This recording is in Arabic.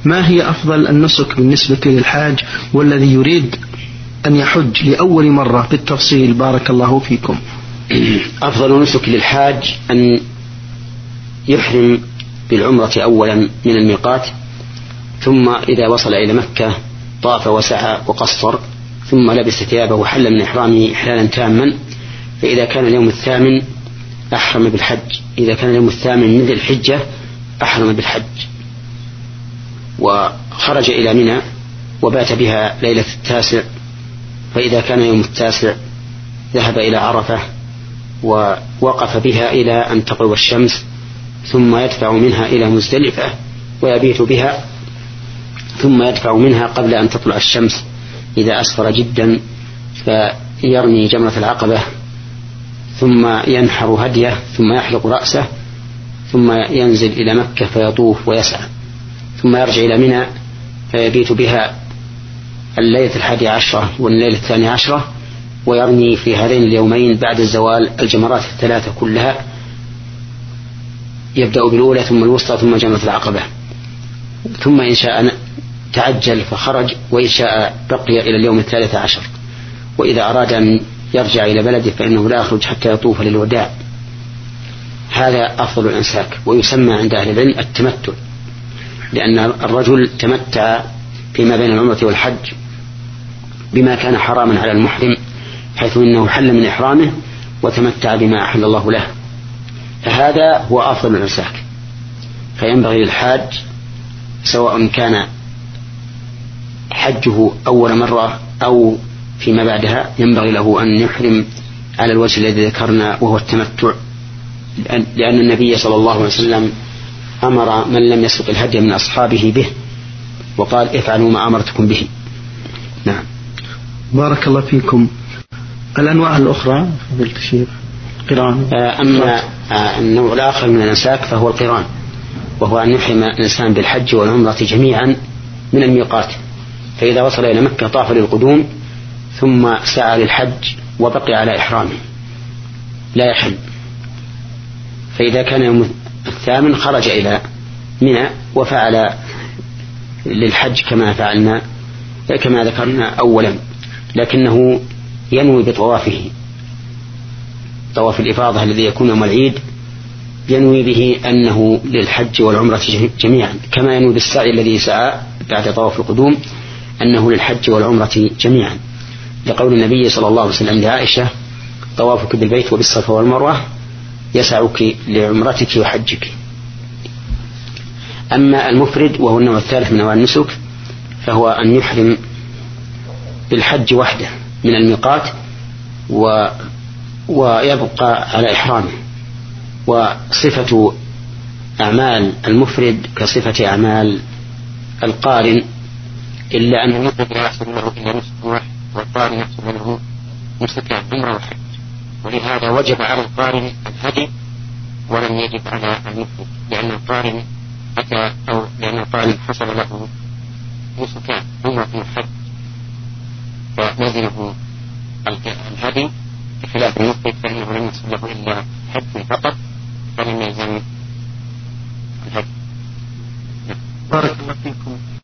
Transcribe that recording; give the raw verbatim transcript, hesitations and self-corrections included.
ما هي أفضل النسك بالنسبة للحاج والذي يريد أن يحج لأول مرة بالتفصيل؟ بارك الله فيكم. أفضل نسك للحاج أن يحرم بالعمرة أولا من الميقات، ثم إذا وصل إلى مكة طاف وسعى وقصر، ثم لبس ثيابه وحل من إحرامه إحلالا تاما. فإذا كان اليوم الثامن أحرم بالحج، إذا كان اليوم الثامن من ذي الحجة أحرم بالحج، وخرج إلى منى وبات بها ليلة التاسع. فإذا كان يوم التاسع ذهب إلى عرفة ووقف بها إلى أن تغرب الشمس، ثم يدفع منها إلى مزدلفة ويبيت بها، ثم يدفع منها قبل أن تطلع الشمس إذا أسفر جدا، فيرمي جمرة العقبة، ثم ينحر هديه، ثم يحلق رأسه، ثم ينزل إلى مكة فيطوف ويسعى، ثم يرجع إلى منى فيبيت بها الليلة الحادية عشرة والليلة الثانية عشرة، ويرمي في هذين اليومين بعد الزوال الجمرات الثلاثة كلها، يبدأ بالأولى ثم الوسطى ثم جمرة العقبة، ثم إن شاء تعجل فخرج، وإن شاء بقي إلى اليوم الثالث عشر. وإذا أراد أن يرجع إلى بلده فإنه لا يخرج حتى يطوف للوداع. هذا أفضل الأنساك، ويسمى عند أهل العلم التمتع، لأن الرجل تمتع فيما بين العمرة والحج بما كان حراما على المحرم، حيث إنه حل من إحرامه وتمتع بما أحل الله له، فهذا هو أفضل الأنساك. فينبغي للحاج سواء كان حجه أول مرة أو فيما بعدها ينبغي له أن يحرم على الوجه الذي ذكرنا وهو التمتع، لأن النبي صلى الله عليه وسلم أمر من لم يسبق الهدي من أصحابه به وقال افعلوا ما أمرتكم به. نعم. بارك الله فيكم. الأنواع الأخرى قران. أما النوع الآخر من الأنساك فهو القران، وهو أن يحرم الإنسان بالحج والعمرة جميعا من الميقات، فإذا وصل إلى مكة طاف للقدوم ثم سعى للحج وبقي على إحرامه لا يحل. فإذا كان يوم الثامن خرج إلى منى وفعل للحج كما فعلنا كما ذكرنا أولا، لكنه ينوي بطوافه طواف الإفاضة الذي يكون يوم العيد، ينوي به أنه للحج والعمرة جميعا، كما ينوي بالسعي الذي سعى بعد طواف القدوم أنه للحج والعمرة جميعا، لقول النبي صلى الله عليه وسلم لعائشة طوافك بالبيت وبالصفا والمروة يسعك لعمرتك وحجك. أما المفرد وهو النوع الثالث من أنواع النسك فهو أن يحرم بالحج وحده من الميقات و ويبقى على إحرامه، وصفة أعمال المفرد كصفة أعمال القارن، إلا أن المفرد لا يحصل له إلا نسك واحد والقارن يحصل له نسك عمرة وحج، ولهذا وجب على القارن الهدي ولم يجب على المفرد، لأن القارن أتى أو لأن القارن حصل له نسكان عمرة وحج فلزمه الهدي، بخلاف المفرد فإنه لم يحصل له إلا حج فقط فلم يلزم الهدي. بارك الله فيكم.